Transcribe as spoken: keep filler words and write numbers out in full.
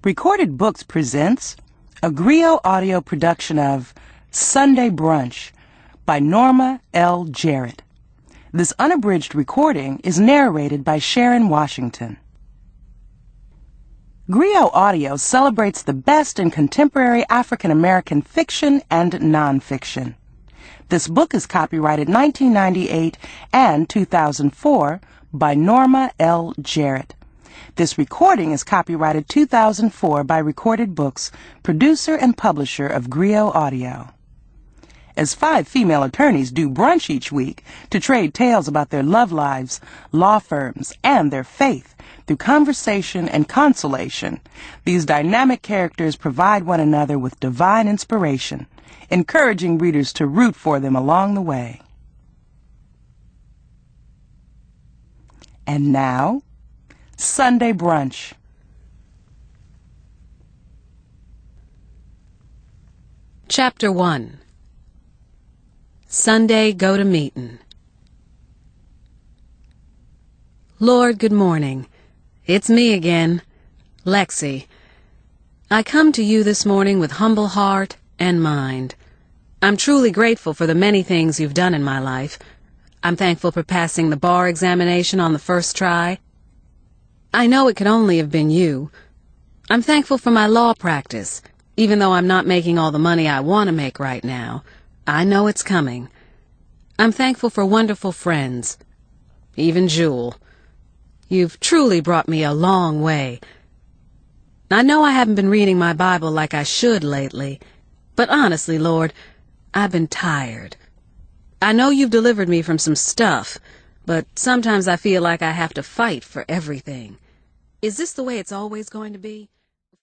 Recorded Books presents a Griot audio production of Sunday Brunch by Norma L. Jarrett. This unabridged recording is narrated by Sharon Washington. Griot Audio celebrates the best in contemporary African American fiction and nonfiction. This book is copyrighted nineteen ninety-eight and two thousand four by Norma L. Jarrett. This recording is copyrighted two thousand four by Recorded Books, producer and publisher of Griot Audio. As five female attorneys do brunch each week to trade tales about their love lives, law firms, and their faith through conversation and consolation, these dynamic characters provide one another with divine inspiration, encouraging readers to root for them along the way. And now, Sunday Brunch. Chapter one. Sunday Go to Meetin'. Lord, good morning. It's me again, Lexi. I come to you this morning with humble heart and mind. I'm truly grateful for the many things you've done in my life. I'm thankful for passing the bar examination on the first try. I know it could only have been you. I'm thankful for my law practice, even though I'm not making all the money I want to make right now. I know it's coming. I'm thankful for wonderful friends, even Jewel. You've truly brought me a long way. I know I haven't been reading my Bible like I should lately, but honestly, Lord, I've been tired. I know you've delivered me from some stuff, but sometimes I feel like I have to fight for everything. Is this the way it's always going to be?